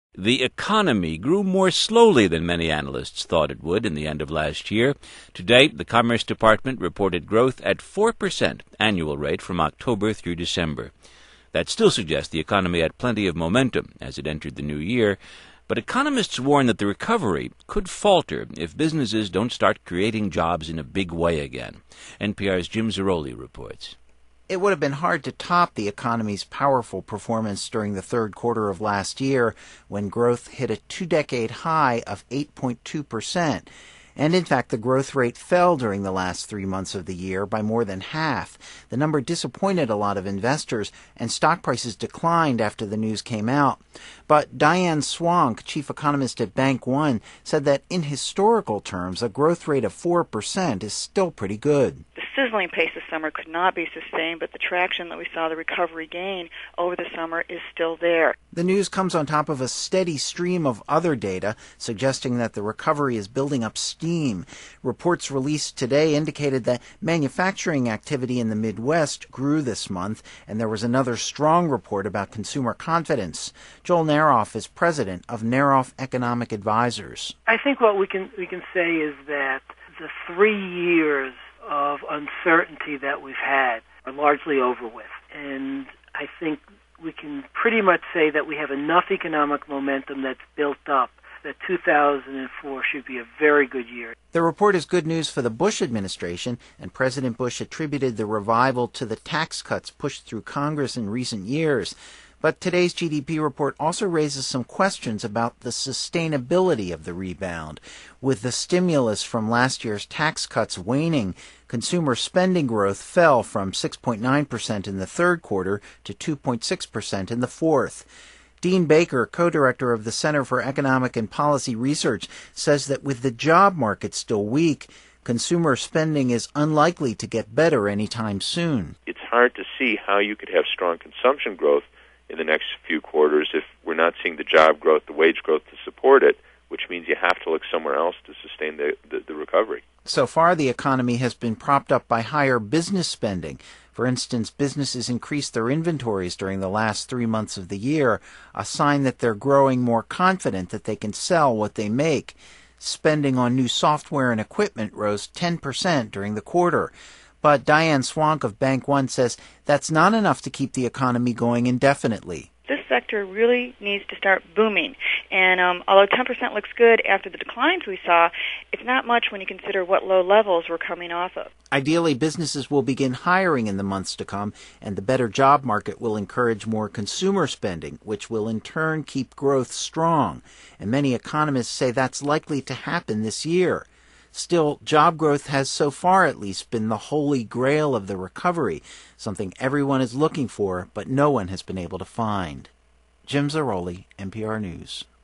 The economy grew more slowly than many analysts thought it would in the end of last year. To date, the Commerce Department reported growth at 4% annual rate from October through December. That still suggests the economy had plenty of momentum as it entered the new year, but economists warn that the recovery could falter if businesses don't start creating jobs in a big way again. NPR's Jim Zarroli reports. It would have been hard to top the economy's powerful performance during the third quarter of last year, when growth hit a two-decade high of 8.2%. And in fact, the growth rate fell during the last 3 months of the year by more than half. The number disappointed a lot of investors, and stock prices declined after the news came out. But Diane Swonk, chief economist at Bank One, said that in historical terms, a growth rate of 4% is still pretty good. The sizzling pace this summer could not be sustained, but the traction that we saw the recovery gain over the summer is still there. The news comes on top of a steady stream of other data suggesting that the recovery is building up steam. Reports released today indicated that manufacturing activity in the Midwest grew this month, and there was another strong report about consumer confidence. Joel Naroff is president of Naroff Economic Advisors. I think what we can say is that the 3 years of uncertainty that we've had are largely over with. And I think we can pretty much say that we have enough economic momentum that's built up that 2004 should be a very good year. The report is good news for the Bush administration, and President Bush attributed the revival to the tax cuts pushed through Congress in recent years. But today's GDP report also raises some questions about the sustainability of the rebound. With the stimulus from last year's tax cuts waning, consumer spending growth fell from 6.9% in the third quarter to 2.6% in the fourth. Dean Baker, co-director of the Center for Economic and Policy Research, says that with the job market still weak, consumer spending is unlikely to get better anytime soon. It's hard to see how you could have strong consumption growth in the next few quarters if we're not seeing the job growth, the wage growth to support it, which means you have to look somewhere else to sustain the recovery. So far, the economy has been propped up by higher business spending. For instance, businesses increased their inventories during the last 3 months of the year, a sign that they're growing more confident that they can sell what they make. Spending on new software and equipment rose 10% during the quarter. But Diane Swonk of Bank One says that's not enough to keep the economy going indefinitely. This sector really needs to start booming. And although 10% looks good after the declines we saw, it's not much when you consider what low levels we're coming off of. Ideally, businesses will begin hiring in the months to come, and the better job market will encourage more consumer spending, which will in turn keep growth strong. And many economists say that's likely to happen this year. Still, job growth has so far at least been the holy grail of the recovery, something everyone is looking for, but no one has been able to find. Jim Zarroli, NPR News.